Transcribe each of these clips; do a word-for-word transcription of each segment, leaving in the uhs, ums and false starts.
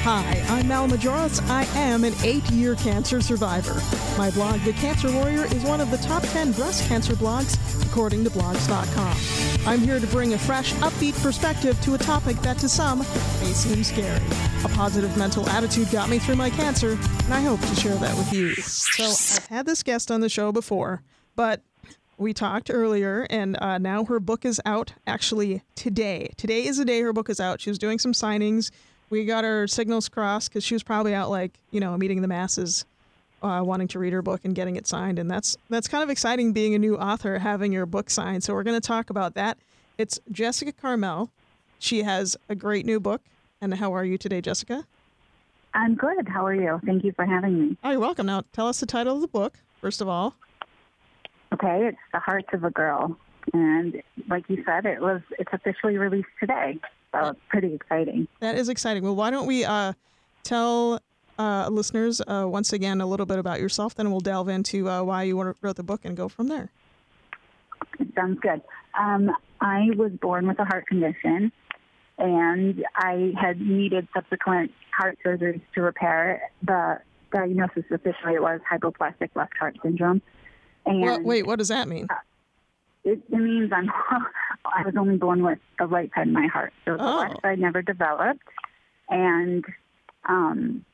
Hi, I'm Mal Majoros. I am an eight-year cancer survivor. My blog, The Cancer Warrior, is one of the top ten breast cancer blogs, according to blogs dot com. I'm here to bring a fresh, upbeat perspective to a topic that to some may seem scary. A positive mental attitude got me through my cancer, and I hope to share that with you. So I've had this guest on the show before, but we talked earlier, and uh, now her book is out actually today. Today is the day her book is out. She was doing some signings. We got our signals crossed because she was probably out, like, you know, meeting the masses, uh, wanting to read her book and getting it signed. And that's that's kind of exciting being a new author, having your book signed. So we're going to talk about that. It's Jessica Carmel. She has a great new book. And how are you today, Jessica? I'm good. How are you? Thank you for having me. Oh, you're welcome. Now, tell us the title of the book, first of all. Okay, it's The Hearts of a Girl. And like you said, it was it's officially released today. So it's pretty exciting. That is exciting. Well, why don't we uh, tell uh, listeners uh, once again a little bit about yourself, then we'll delve into uh, why you wrote the book and go from there. Sounds good. Um, I was born with a heart condition, and I had needed subsequent heart surgeries to repair it. The diagnosis officially was hypoplastic left heart syndrome. And well, wait, what does that mean? Uh, It, it means I'm, I was only born with the right side of my heart. So the oh. left side never developed. And um,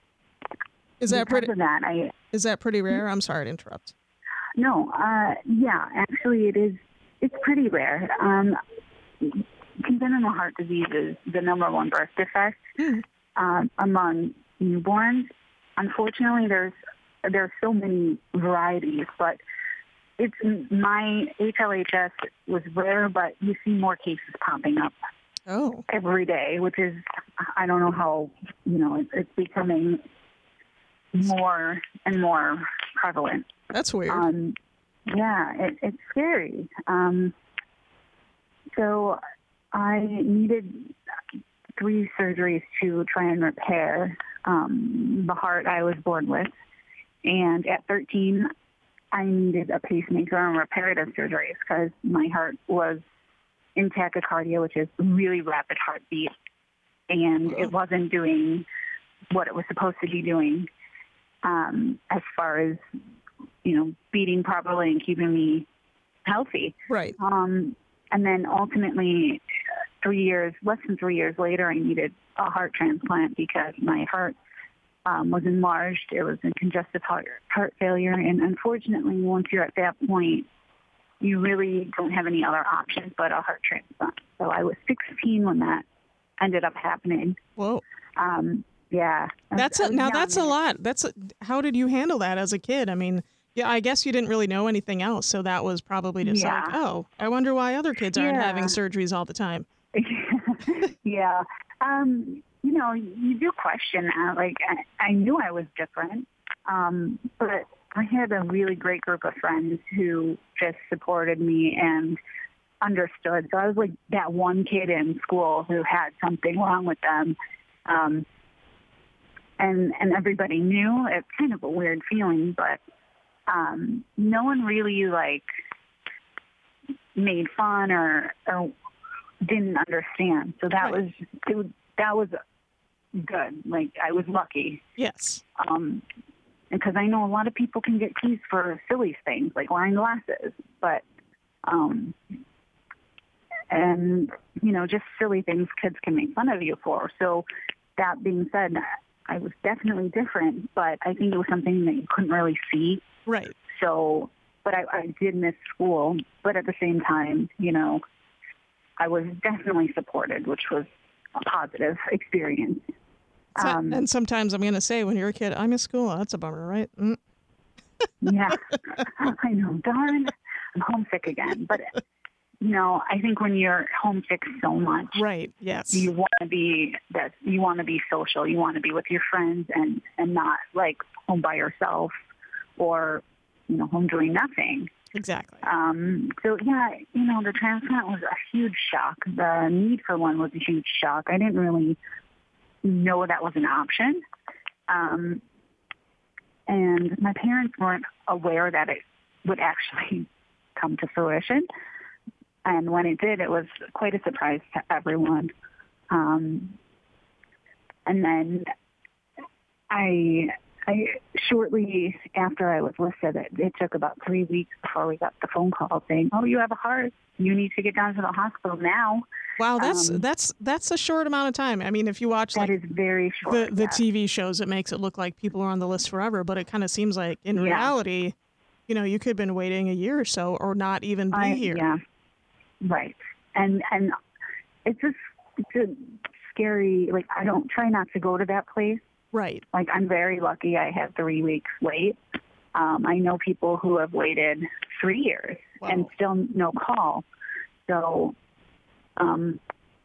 is that because pretty, of that, I... Is that pretty rare? I'm sorry to interrupt. No, uh, yeah, actually it is, it's pretty rare. Um, congenital heart disease is the number one birth defect hmm. um, among newborns. Unfortunately, there's there's so many varieties, but It's my H L H S was rare, but you see more cases popping up oh. every day, which is, I don't know how, you know, it's, it's becoming more and more prevalent. That's weird. Um, yeah, it, it's scary. Um, so I needed three surgeries to try and repair um, the heart I was born with. And at thirteen, I needed a pacemaker and reparative surgeries because my heart was in tachycardia, which is really rapid heartbeat, and it wasn't doing what it was supposed to be doing um, as far as, you know, beating properly and keeping me healthy. Right. Um, and then ultimately, three years, less than three years later, I needed a heart transplant because my heart Um, was enlarged. It was a congestive heart, heart failure. And unfortunately, once you're at that point, you really don't have any other options but a heart transplant. So I was sixteen when that ended up happening. Whoa. Um, yeah. That's a, now that's a lot. That's a, how did you handle that as a kid? I mean, yeah, I guess you didn't really know anything else. So that was probably just yeah. like, oh, I wonder why other kids aren't yeah. having surgeries all the time. yeah. Um, you know, you do question that. Like, I, I knew I was different, um, but I had a really great group of friends who just supported me and understood. So I was like that one kid in school who had something wrong with them, um, and and everybody knew. It's kind of a weird feeling, but um, no one really like made fun or or didn't understand. So that right. was it was, that was good. Like, I was lucky. Yes. Um, because I know a lot of people can get teased for silly things like wearing glasses, but um, and you know, just silly things kids can make fun of you for. So that being said, I was definitely different, but I think it was something that you couldn't really see. Right. So, but I, I did miss school, but at the same time, you know, I was definitely supported, which was a positive experience. So, Um, and sometimes I'm going to say, when you're a kid, I miss school. That's a bummer, right? Mm. yeah, I know. Darn, I'm homesick again. But, you know, I think when you're homesick so much, right? Yes, you want to be that. You want to be social. You want to be with your friends and and not like home by yourself or, you know, home doing nothing. Exactly. Um, so, yeah, you know, the transplant was a huge shock. The need for one was a huge shock. I didn't really know that was an option. Um, and my parents weren't aware that it would actually come to fruition. And when it did, it was quite a surprise to everyone. Um, And then I, I shortly after I was listed, it, it took about three weeks before we got the phone call saying, "Oh, you have a heart. You need to get down to the hospital now." Wow, that's Um, that's that's a short amount of time. I mean, if you watch that like is very short. the the yeah. T V shows, it makes it look like people are on the list forever, but it kind of seems like in Yeah. reality, you know, you could have been waiting a year or so, or not even be I, here. Yeah, right. And and it's just it's a scary. Like, I don't try not to go to that place. Right. Like, I'm very lucky. I had three weeks wait. Um, I know people who have waited three years Wow. and still no call. So, um,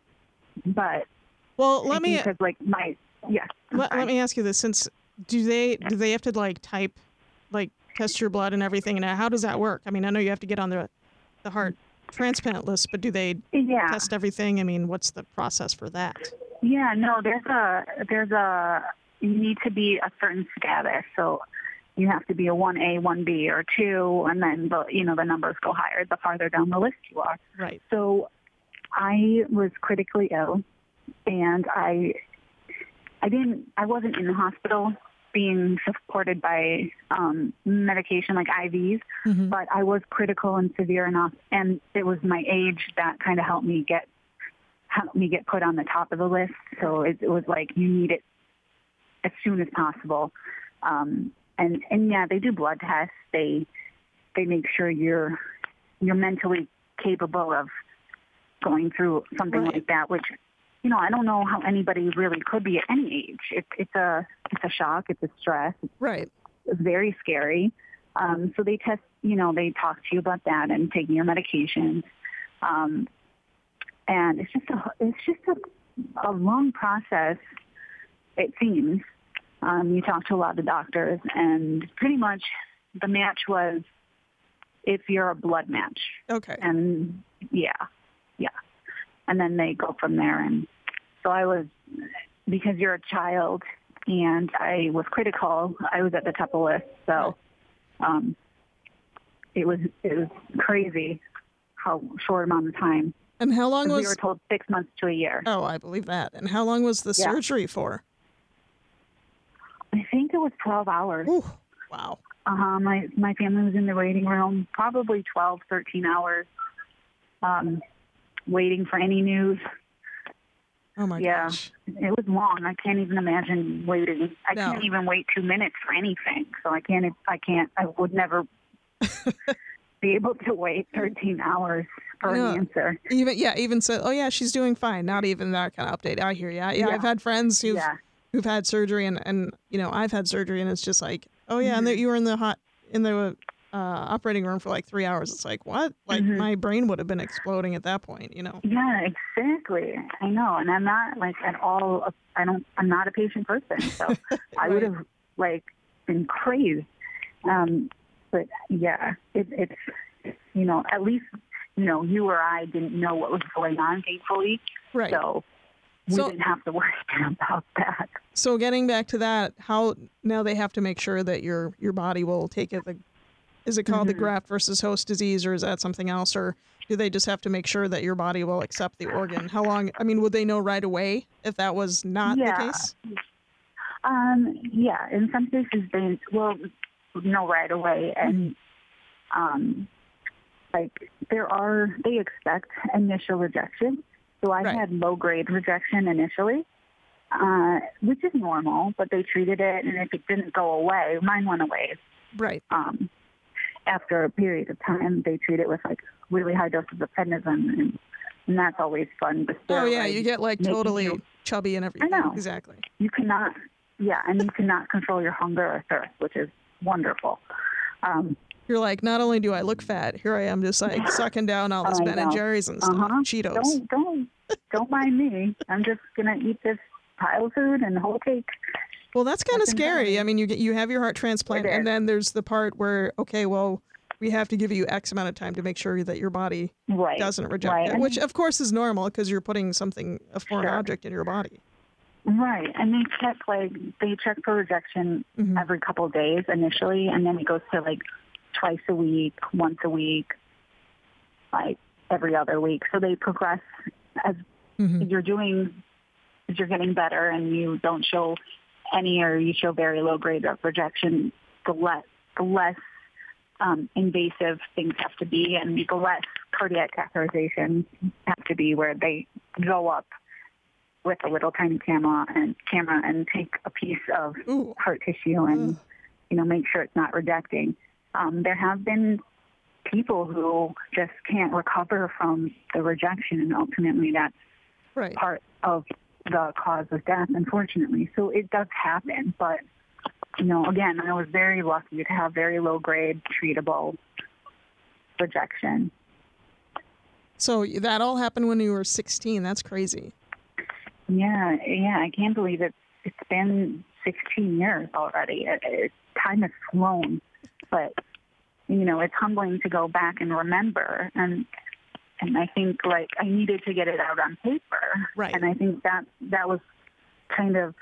but Well, let me because like my yeah. I'm let, sorry. let me ask you this: since do they do they have to like type, like test your blood and everything? And how does that work? I mean, I know you have to get on the the heart transplant list, but do they Yeah. test everything? I mean, what's the process for that? Yeah, no, there's a, there's a, you need to be a certain status. So you have to be a one A, one B, or two, and then the, you know, the numbers go higher the farther down the list you are. Right. So I was critically ill, and I, I didn't, I wasn't in the hospital being supported by um, medication like I Vs, Mhm. but I was critical and severe enough, and it was my age that kind of helped me get helped me get put on the top of the list. So it, it was like, you need it as soon as possible. Um, and and yeah, they do blood tests. They they make sure you're you're mentally capable of going through something Right. like that, which, you know, I don't know how anybody really could be at any age. It's it's a it's a shock. It's a stress. Right. It's very scary. Um, so they test, you know, they talk to you about that and taking your medications. Um, and it's just a it's just a, a long process. It seems. Um, you talk to a lot of doctors, and pretty much the match was if you're a blood match. Okay. And yeah, yeah. And then they go from there. And so I was, because you're a child and I was critical, I was at the top of the list. So um, it was it was crazy how short amount of time. And how long 'Cause was? we were told six months to a year. Oh, I believe that. And how long was the Yeah. surgery for? I think it was twelve hours. Ooh, wow. Uh-huh. My, my family was in the waiting room, probably twelve, thirteen hours, um, waiting for any news. Oh my Yeah. gosh. It was long. I can't even imagine waiting. I No. can't even wait two minutes for anything. So I can't, I can't, I would never be able to wait thirteen hours for Yeah. an answer. Even yeah, even said, oh yeah, she's doing fine. Not even that kind of update. I hear you. Yeah, Yeah. I've had friends who've Yeah. who've had surgery, and, and you know I've had surgery, and it's just like, oh yeah, and that you were in the hot in the uh, operating room for like three hours. It's like what? Like Mhm. my brain would have been exploding at that point. You know. Yeah, exactly. I know. And I'm not like at all, a, I don't, I'm not a patient person. So I would Right. have like been crazed. Um, but yeah, it, it's, you know, at least, you know, you or I didn't know what was going on, thankfully. Right. So we So- didn't have to worry about that. So getting back to that, how now they have to make sure that your your body will take it. The, is it called the Mhm. graft versus host disease, or is that something else, or do they just have to make sure that your body will accept the organ? How long? I mean, would they know right away if that was not Yeah. the case? Um, yeah, in some cases they will know right away, and um, like there are, they expect initial rejection. So I Right. had low grade rejection initially, uh, which is normal, but they treated it, and if it didn't go away, mine went away. Right. Um, after a period of time, they treat it with like really high doses of prednisone, and, and that's always fun. The Oh yeah, steroids you get like making totally you- chubby and everything. know. Exactly. you cannot, yeah, and you cannot control your hunger or thirst, which is wonderful. Um, You're like, not only do I look fat, here I am just like sucking down all this I Ben and know. Jerry's and stuff, uh-huh. Cheetos. Don't don't don't mind me. I'm just gonna eat this pile of food and the whole cake. Well, that's kind of What's in scary. front I of mean, you get you have your heart transplant, It and is. then there's the part where okay, well, we have to give you X amount of time to make sure that your body Right. doesn't reject right. it, And- which of course is normal because you're putting something a foreign Sure. object in your body. Right, and they check like they check for rejection Mhm. every couple of days initially, and then it goes to like twice a week, once a week, like every other week. So they progress as Mhm. you're doing as you're getting better and you don't show any or you show very low grade of rejection, the less, the less um, invasive things have to be and the less cardiac catheterizations have to be where they go up with a little tiny camera and camera and take a piece of Ooh. heart tissue and, mm. you know, make sure it's not rejecting. Um, there have been people who just can't recover from the rejection, and ultimately that's right. part of the cause of death, unfortunately. So it does happen, but, you know, again, I was very lucky to have very low-grade, treatable rejection. So that all happened when you were sixteen. That's crazy. Yeah, yeah, I can't believe it. It's been sixteen years already. It, it, time has flown, but, you know, it's humbling to go back and remember. And and I think, like, I needed to get it out on paper. Right. And I think that that was kind of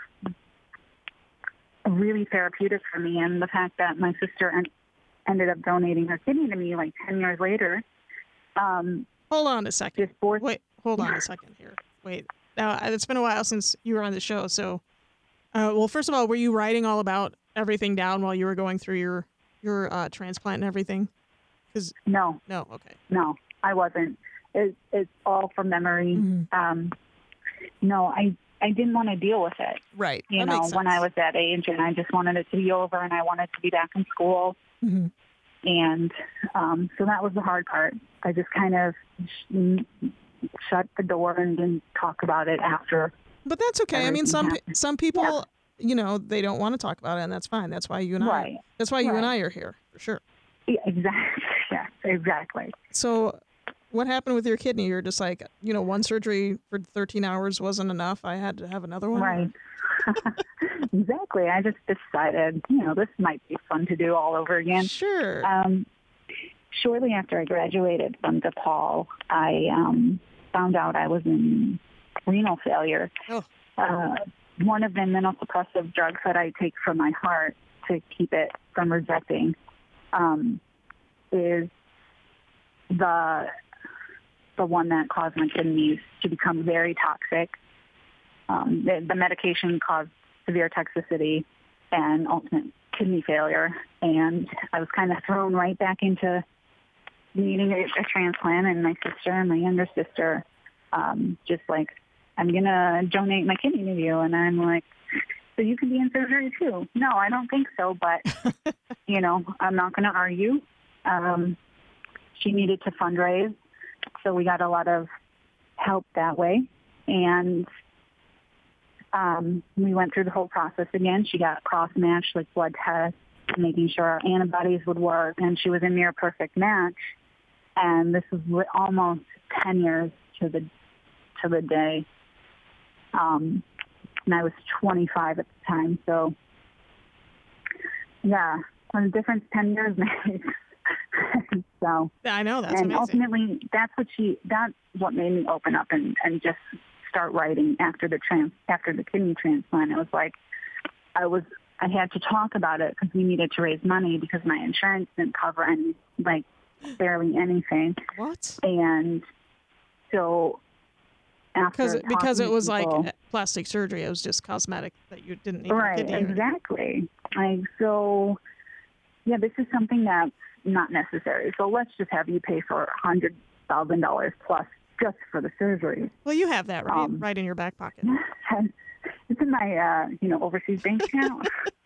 really therapeutic for me. And the fact that my sister en- ended up donating her kidney to me, like, ten years later. Um, hold on a second. Just forced- Wait, hold on a second here. Wait. Now, it's been a while since you were on the show, so, uh, well, first of all, were you writing all about everything down while you were going through your, your uh, transplant and everything? 'Cause, no. No, okay. No, I wasn't. It, it's all from memory. Mm-hmm. Um, no, I, I didn't want to deal with it. Right. You that know, makes sense. when I was that age, and I just wanted it to be over, and I wanted to be back in school. Mm-hmm. And um, so that was the hard part. I just kind of sh- shut the door and didn't talk about it after. But that's okay. I mean, some happened. some people, Yeah. you know, they don't want to talk about it, and that's fine. That's why you and Right. I. That's why you Right. and I are here, for sure. Yeah, exactly. Yes, exactly. So, what happened with your kidney? You're just like, you know, one surgery for thirteen hours wasn't enough. I had to have another one. Right. Exactly. I just decided, you know, this might be fun to do all over again. Sure. Um, shortly after I graduated from DePaul, I um, found out I was in renal failure. Oh. Uh, one of the immunosuppressive drugs that I take for my heart to keep it from rejecting um, is the the one that caused my kidneys to become very toxic. Um, the, the medication caused severe toxicity and ultimate kidney failure, and I was kind of thrown right back into needing a, a transplant. And my sister and my younger sister, um, just like, I'm gonna donate my kidney to you, and I'm like, so you can be in surgery too? No, I don't think so, but you know, I'm not gonna argue. Um, she needed to fundraise, so we got a lot of help that way, and um, we went through the whole process again. She got cross-matched, like blood tests, making sure our antibodies would work, and she was a near perfect match. And this was li- almost ten years to the to the day. Um, and I was twenty-five at the time, so yeah, what a difference ten years makes. So Yeah, I know. That's and amazing. ultimately, that's what she. That's what made me open up and, and just start writing after the trans after the kidney transplant. It was like I was. I had to talk about it because we needed to raise money because my insurance didn't cover any, like barely anything. What? And so after Because because talking it to was people- like plastic surgery. It was just cosmetic that you didn't need right, a kidney. exactly. Like so, yeah, this is something that's not necessary. So let's just have you pay for a hundred thousand dollars plus just for the surgery. Well, you have that right, Um, right in your back pocket. It's in my, uh, you know, overseas bank account.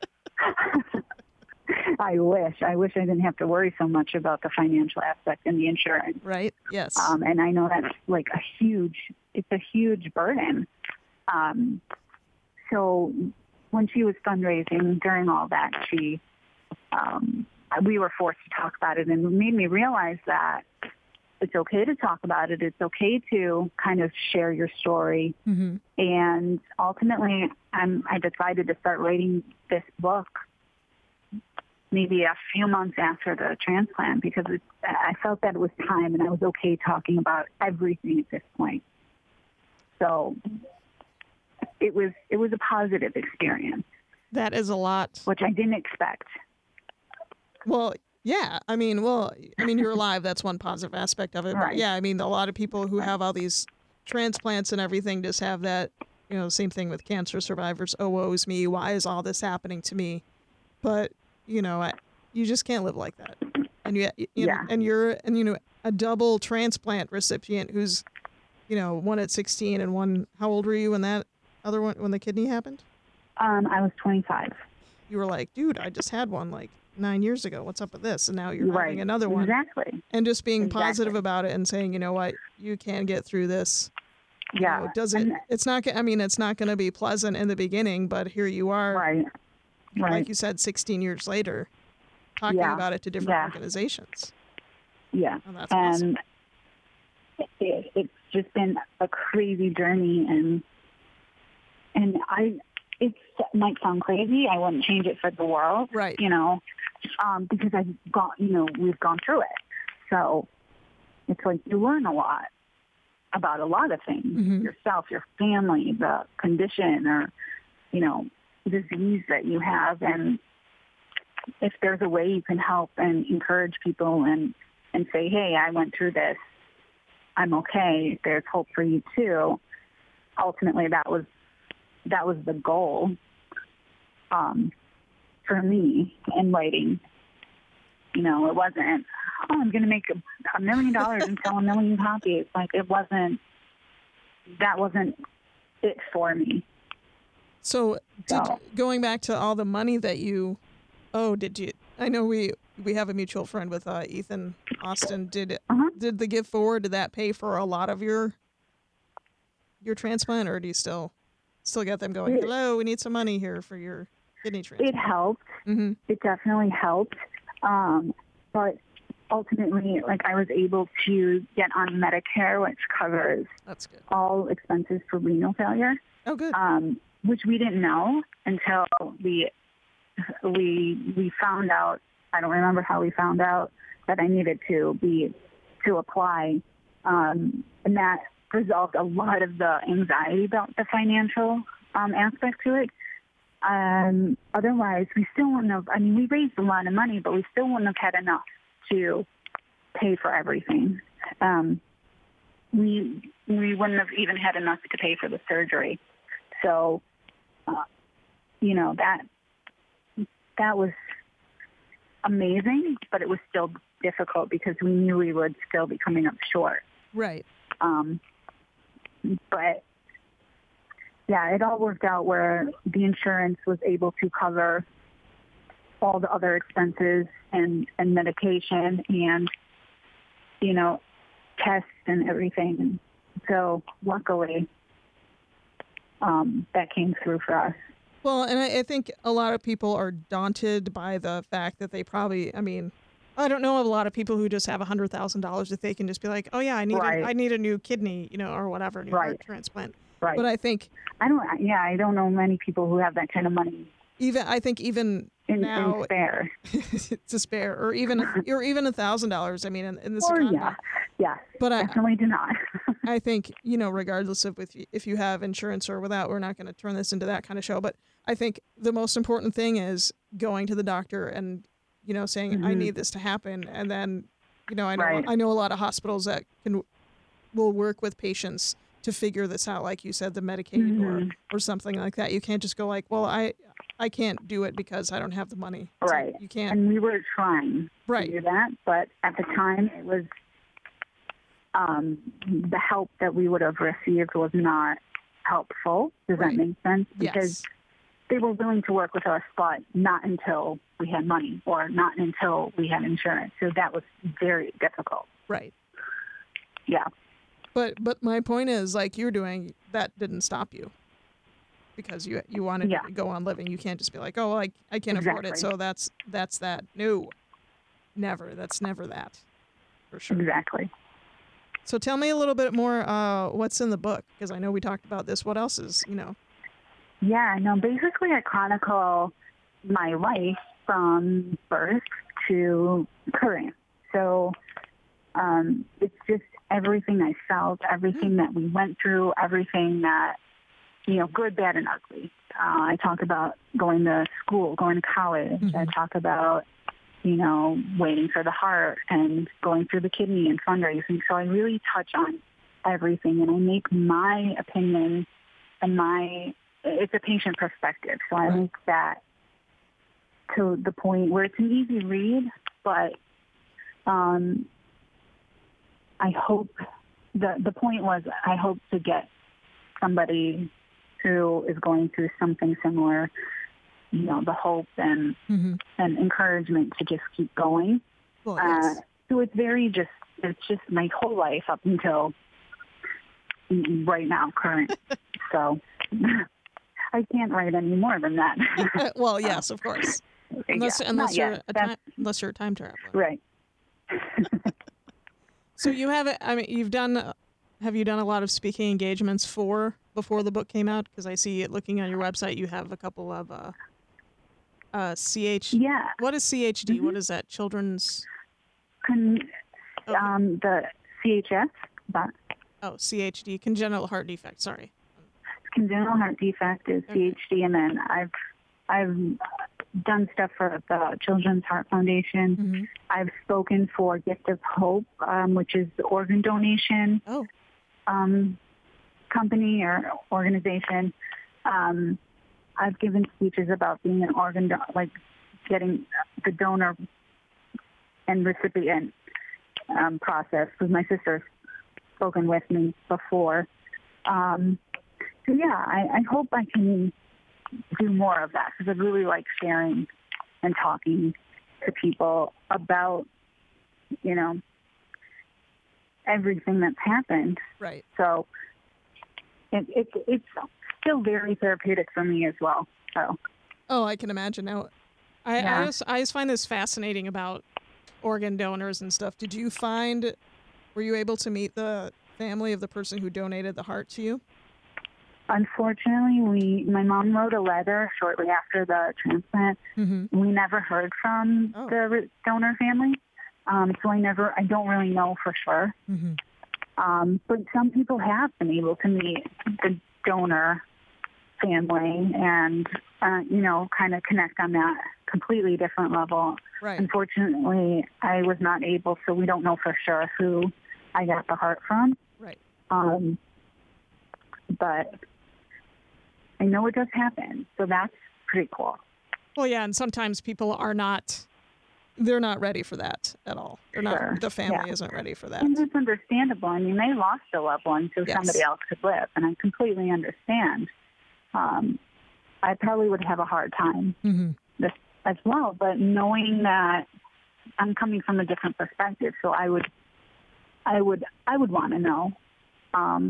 I wish. I wish I didn't have to worry so much about the financial aspect and the insurance. Right? Yes. Um, and I know that's like a huge, it's a huge burden. Um, so when she was fundraising during all that, she, um, we were forced to talk about it, and it made me realize that it's okay to talk about it. It's okay to kind of share your story. Mm-hmm. And ultimately, I'm, I decided to start writing this book maybe a few months after the transplant because it, I felt that it was time and I was okay talking about everything at this point. So it was it was a positive experience, That is a lot. which I didn't expect. Well, yeah. I mean, well, I mean, you're alive. That's one positive aspect of it. But Right. yeah, I mean, a lot of people who have all these transplants and everything just have that you know, same thing with cancer survivors. Oh, woe is me. Why is all this happening to me? But, you know, I, you just can't live like that. And you, you Yeah. know, and you're, and you know, a double transplant recipient who's, you know, one at sixteen and one, how old were you when that other one, when the kidney happened? Um, I was twenty-five. You were like, dude, I just had one like nine years ago. What's up with this? And now you're Right. having another one. Exactly. And just being Exactly. positive about it and saying, you know what, you can get through this. You Yeah. know, it doesn't, And- it's not, go- I mean, it's not going to be pleasant in the beginning, but here you are, Right. Right. like you said, sixteen years later, talking Yeah. about it to different Yeah. organizations. Yeah. Oh, that's awesome. And it, it's just been a crazy journey, and and I, it might sound crazy. I wouldn't change it for the world, Right. you know, um, because I've got, you know, we've gone through it. So it's like you learn a lot about a lot of things, Mhm. yourself, your family, the condition, or, you know, disease that you have. And if there's a way you can help and encourage people and, and say, hey, I went through this, I'm okay, there's hope for you too. Ultimately, that was that was the goal um, for me in writing. You know, it wasn't, oh, I'm going to make a, a million dollars and sell a million copies. Like, it wasn't, that wasn't it for me. So, did, So- going back to all the money that you owe, did you, I know we, we have a mutual friend with uh, Ethan Austin. Did Uh-huh. did the Give Forward, did that pay for a lot of your your transplant, or do you still still get them going, It- hello, we need some money here for your kidney It transplant? helped. Mm-hmm. It definitely helped. Um, but ultimately, like, I was able to get on Medicare, which covers That's good. all expenses for renal failure, Oh, good. um, which we didn't know until we we we found out. I don't remember how we found out that I needed to be to apply, um, and that resolved a lot of the anxiety about the financial um, aspect to it. Um, otherwise, we still wouldn't have, I mean, we raised a lot of money, but we still wouldn't have had enough to pay for everything. Um, we we wouldn't have even had enough to pay for the surgery. So, uh, you know, that that was amazing, but it was still difficult because we knew we would still be coming up short. Right. Um, but yeah, it all worked out where the insurance was able to cover all the other expenses and, and medication and, you know, tests and everything. And so luckily, um, that came through for us. Well, and I, I think a lot of people are daunted by the fact that they probably, I mean, I don't know of a lot of people who just have one hundred thousand dollars that they can just be like, oh, yeah, I need, Right. a, I need a new kidney, you know, or whatever, new heart Right. transplant. Right. But I think I don't, yeah, I don't know many people who have that kind of money even, I think even in, now in spare. to spare, or even, or even a thousand dollars. I mean, in, in this Or economy. yeah, yes, But I, definitely do not. I think, you know, regardless of if you, if you have insurance or without, we're not going to turn this into that kind of show. But I think the most important thing is going to the doctor and, you know, saying, I Mhm. need this to happen. And then, you know, I know, Right. I know a lot of hospitals that can, will work with patients to figure this out. Like you said, the Medicaid Mhm. or, or something like that. You can't just go like, well, I, I can't do it because I don't have the money. It's like, Right. you can't. And we were trying Right. to do that, but at the time it was um, the help that we would have received was not helpful. Does Right. that make sense? Because Yes. they were willing to work with us, but not until we had money or not until we had insurance. So that was very difficult. Right. Yeah. But but my point is, like you're doing, that didn't stop you because you you wanted Yeah. to go on living. You can't just be like, oh, well, I I can't afford it, Exactly. so that's that's that. No, never. That's never that, for sure. Exactly. So tell me a little bit more. Uh, what's in the book? Because I know we talked about this. What else is, you know? Yeah, no, basically I chronicle my life from birth to current. So um, it's just everything I felt, everything that we went through, everything that, you know, good, bad, and ugly. Uh, I talk about going to school, going to college. I Mhm. talk about, you know, waiting for the heart and going through the kidney and fundraising. So I really touch on everything, and I make my opinion and my, it's a patient perspective. So I Right. make that to the point where it's an easy read, but um, I hope, the, the point was I hope to get somebody who is going through something similar, you know, the hope and, Mm-hmm. and encouragement to just keep going. Well, Uh, yes. so it's very just, it's just my whole life up until right now, current. So I can't write any more than that. Well, yes, of course. Unless Yeah, unless not you're yet. a That's time, unless you're a time traveler. right. So you have I mean, you've done. Have you done a lot of speaking engagements for before the book came out? Because I see it looking on your website, you have a couple of uh, uh, C H. Yeah. What is C H D? Mm-hmm. What is that? Children's. Con- Okay. um, the C H S, but Oh, C H D, congenital heart defect. Sorry. congenital heart defect is Okay. C H D, and then I've I've done stuff for the Children's Heart Foundation. Mm-hmm. I've spoken for Gift of Hope, um, which is the organ donation Oh. um, company or organization. Um, I've given speeches about being an organ, do- like getting the donor and recipient um, process, because my sister's spoken with me before. Um, so yeah, I, I hope I can do more of that, because I really like sharing and talking to people about, you know, everything that's happened. Right. So it, it, it's still very therapeutic for me as well. So Oh, I can imagine. Now, I, Yeah. I, just, I just find this fascinating about organ donors and stuff. Did you find, were you able to meet the family of the person who donated the heart to you? unfortunately, we my mom wrote a letter shortly after the transplant. Mm-hmm. We never heard from Oh. the re- donor family, um, so I never, I don't really know for sure. Mm-hmm. Um, but some people have been able to meet the donor family and, uh, you know, kind of connect on that completely different level. Right. Unfortunately, I was not able, so we don't know for sure who I got the heart from. Right. Um, but I know it does happen, so that's pretty cool. Well, yeah, and sometimes people are not, they're not ready for that at all. They're Sure, not, the family yeah. isn't ready for that. And it's understandable. I mean, they lost a loved one so Yes. somebody else could live, and I completely understand. Um, I probably would have a hard time Mm-hmm. this as well, but knowing that I'm coming from a different perspective, so I would, I would, I would want to know. Um,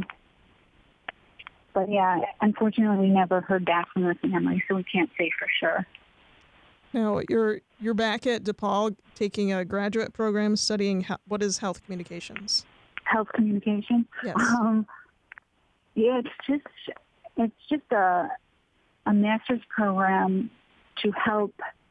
but yeah, unfortunately, we never heard back from the family, so we can't say for sure. Now, you're you're back at DePaul taking a graduate program studying he- what is health communications. Health communication. Yes. Um, yeah, it's just it's just a a master's program to help.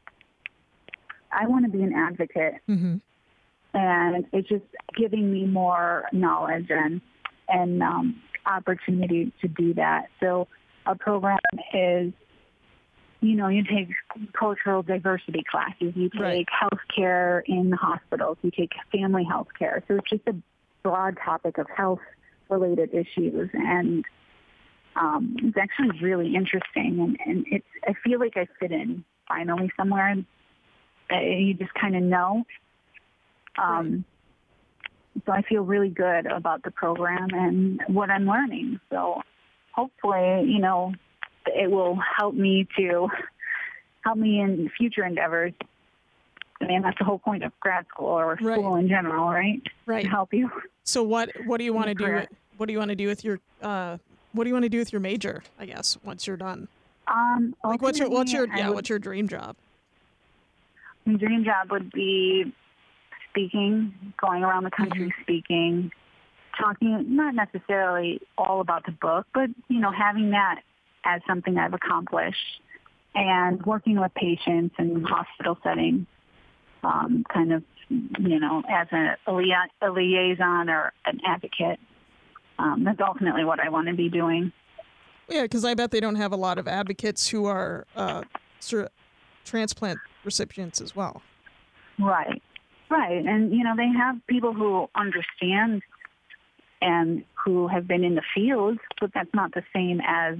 I want to be an advocate, Mm-hmm. and it's just giving me more knowledge and and um, opportunity to do that. So a program is, you know, you take cultural diversity classes, you take Right. healthcare in hospitals, you take family health care. So it's just a broad topic of health-related issues, and um, it's actually really interesting. And, and it's, I feel like I fit in finally somewhere. Uh, You just kind of know. Um, So I feel really good about the program and what I'm learning. So hopefully, you know, it will help me to help me in future endeavors. I mean, that's the whole point of grad school or Right. school in general, right? Right. To help you. So what what do you want to do? Career. What do you want to do with your uh what do you want to do with your major? I guess once you're done. Um, Like what's your what's your ultimately, I yeah would- what's your dream job? My dream job would be speaking, going around the country speaking, talking, not necessarily all about the book, but, you know, having that as something I've accomplished, and working with patients in hospital settings, um, kind of, you know, as a, a, lia- a liaison or an advocate. Um, that's ultimately what I want to be doing. Yeah, because I bet they don't have a lot of advocates who are uh sort of transplant recipients as well. Right, right. And, you know, they have people who understand and who have been in the field, but that's not the same as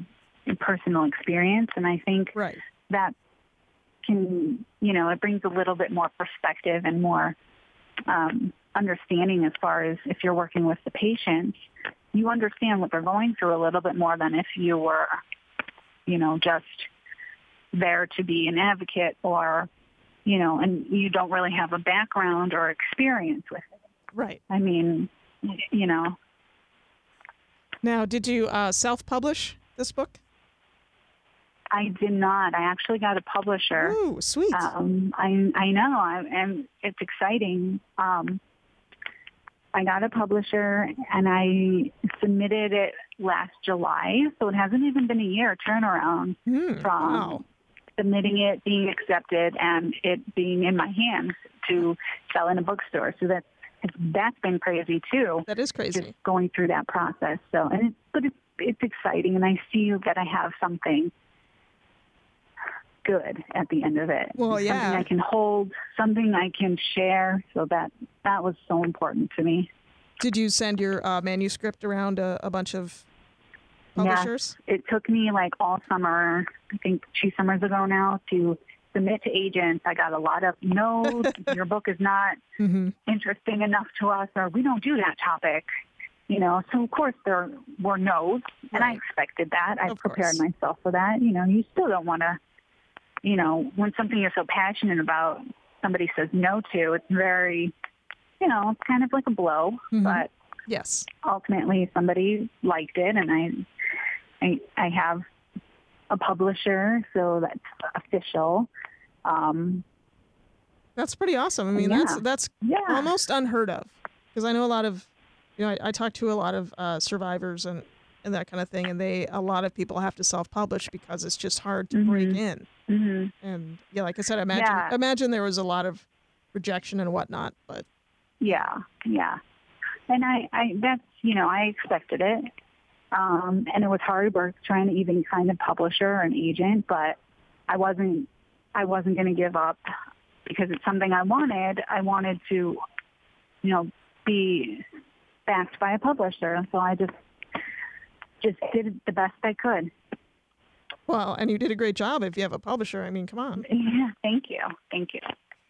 personal experience. And I think Right. that can, you know, it brings a little bit more perspective and more um, understanding as far as if you're working with the patients, you understand what they're going through a little bit more than if you were, you know, just there to be an advocate or, you know, and you don't really have a background or experience with it. Right. I mean, you know. Now, did you uh, self-publish this book? I did not. I actually got a publisher. Ooh, sweet. Um, I I know, I, and it's exciting. Um, I got a publisher, and I submitted it last July, so it hasn't even been a year turnaround Mm, from wow. submitting it, being accepted, and it being in my hands to sell in a bookstore. So that's that's been crazy too. That is crazy. Just going through that process. So, and it's, but it's it's exciting, and I see that I have something good at the end of it. Well, yeah. Something I can hold, something I can share. So that that was so important to me. Did you send your uh, manuscript around a, a bunch of publishers? Yes, it took me like all summer, I think two summers ago now, to submit to agents. I got a lot of, no, your book is not Mm-hmm. interesting enough to us, or we don't do that topic. You know, so of course there were no's, and I Right. expected that. I Of prepared course. myself for that. You know, you still don't want to, you know, when something you're so passionate about, somebody says no to, it's very, you know, it's kind of like a blow. Mhm. But Yes. ultimately somebody liked it, and I, I, I have a publisher, so that's official. Um, That's pretty awesome. I mean, Yeah. that's that's yeah. almost unheard of, because I know a lot of, you know, I, I talk to a lot of uh, survivors and, and that kind of thing, and they a lot of people have to self-publish because it's just hard to break Mhm. in. hmm And yeah, like I said, imagine Yeah. imagine there was a lot of rejection and whatnot, but Yeah, yeah. And I, I, that's, you know, I expected it. Um, and it was hard work trying to even find a publisher or an agent, but I wasn't, I wasn't going to give up because it's something I wanted. I wanted to, you know, be backed by a publisher. So I just, just did the best I could. well, and you did a great job if you have a publisher. I mean, come on. Yeah, thank you. Thank you.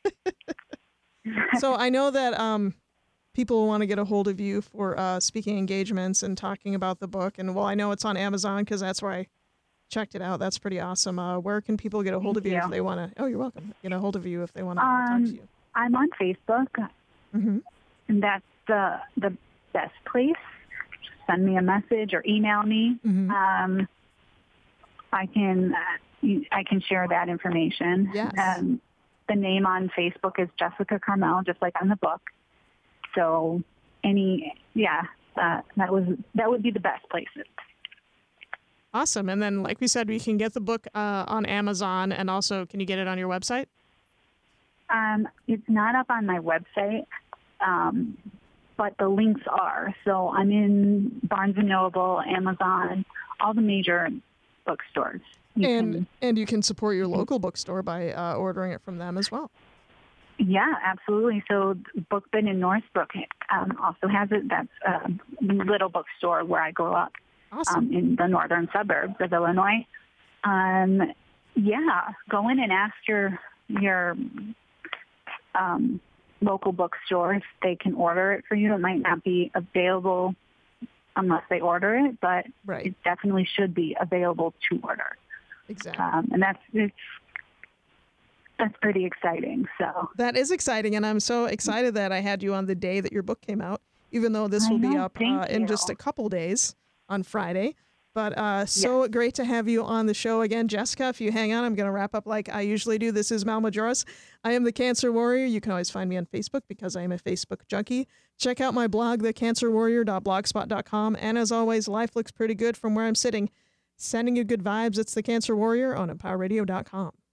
So I know that um, people want to get a hold of you for uh, speaking engagements and talking about the book. And well, I know it's on Amazon because that's where I checked it out. That's pretty awesome. Uh, where can people get a hold Thank of you, you. if they want to? Oh, you're welcome. Get a hold of you if they want to talk Um, to you. I'm on Facebook. Mm-hmm. And that's the the best place. Send me a message or email me. Mm-hmm. Um, I can uh, I can share that information. Yes. Um, the name on Facebook is Jessica Carmel, just like on the book. So any yeah, uh, that was that would be the best places. Awesome. And then, like we said, we can get the book uh, on Amazon, and also, can you get it on your website? Um, it's not up on my website, um, but the links are. So I'm in Barnes and Noble, Amazon, all the major bookstores. You And can- and you can support your local bookstore by uh, ordering it from them as well. yeah, absolutely. So Book Bin in Northbrook um, also has it. That's a little bookstore where I grew up Awesome. um, in the northern suburbs of Illinois. Um, yeah, go in and ask your your um, local bookstore if they can order it for you. It might not be available unless they order it, but Right. it definitely should be available to order. Exactly. Um, and that's it's, that's pretty exciting. So That is exciting, and I'm so excited that I had you on the day that your book came out, even though this I will be know, up thank uh, in you. just a couple days on Friday. But uh, so great to have you on the show again. Jessica, if you hang on, I'm going to wrap up like I usually do. This is Mal Majoris. I am the Cancer Warrior. You can always find me on Facebook because I am a Facebook junkie. Check out my blog, the cancer warrior dot blogspot dot com. And as always, life looks pretty good from where I'm sitting. Sending you good vibes. It's the Cancer Warrior on empower radio dot com.